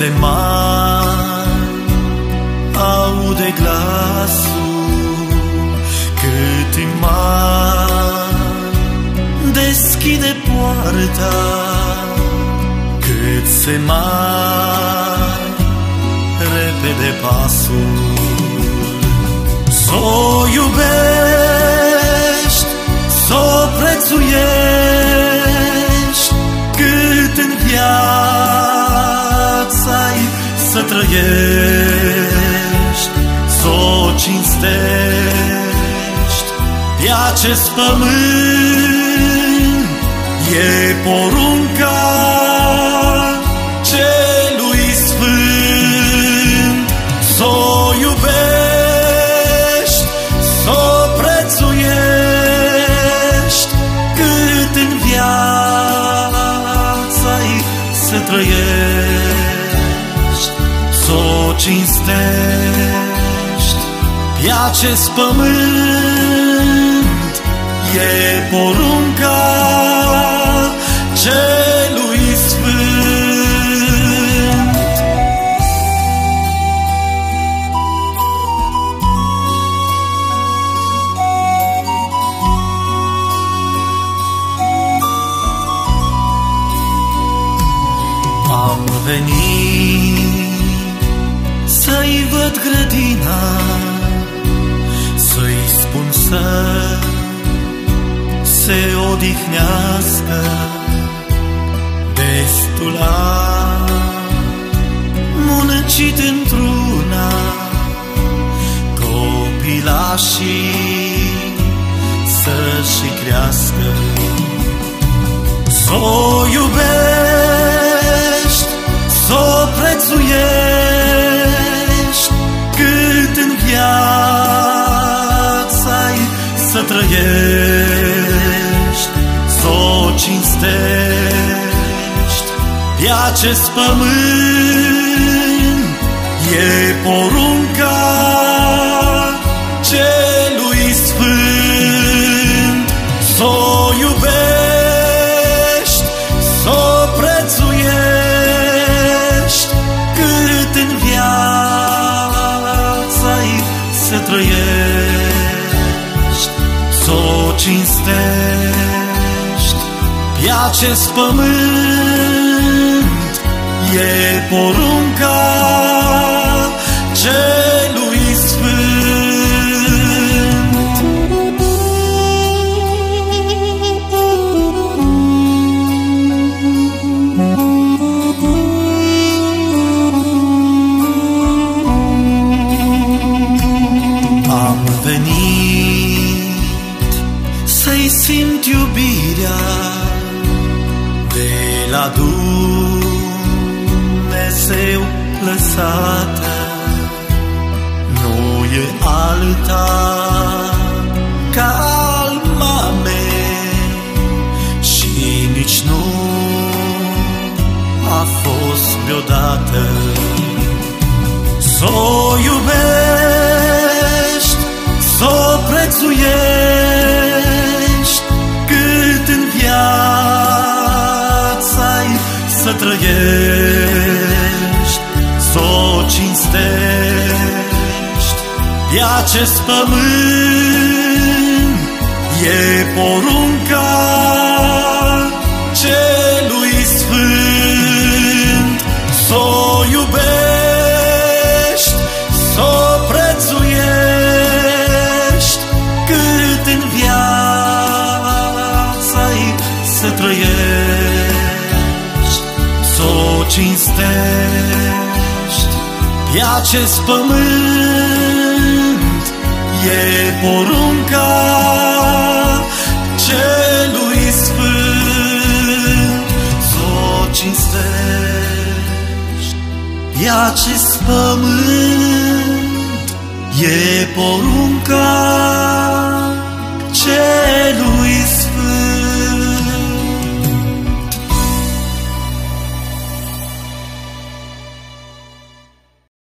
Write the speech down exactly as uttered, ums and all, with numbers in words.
Câte mari aude glasul, câte mari deschide poarta, cât se mai repede pasul. S-o iubești, s-o prețuiești, cât în viața-i să trăiești, s-o cinstești pe acest pământ. E porunca celui sfânt. S-o iubești, s-o prețuiești, cât în viața-i să trăiești, s-o cinstești pe acest pământ. E porunca celui sfânt. Am venit să-i văd grădina, să-i spun să se odihnească, destul a muncit într-una, copilașii să-și crească. S-o iubești, s-o prețuiești, cât în viața-i să trăiești, s-o cinstești pe acest pământ. E porunca celui sfânt. S-o iubești, s-o prețuiești, cât în viața-i să trăiești, s-o cinstești pe acest pământ. E porunca celui sfânt. Am venit să-i simt iubirea de la Dumnezeu lăsată. Nu e alta ca al mamei și nici nu a fost vreodată. S-o iubești, s-o prețuiești, cât în viața-i să trăiești, s-o cinstești pe acest pământ. E porunca celui sfânt. S-o iubești, s-o prețuiești, cât în viața-i să trăiești, s-o cinstești pe acest pământ. E porunca celui sfânt. S-o cinstești pe acest pământ. E porunca celui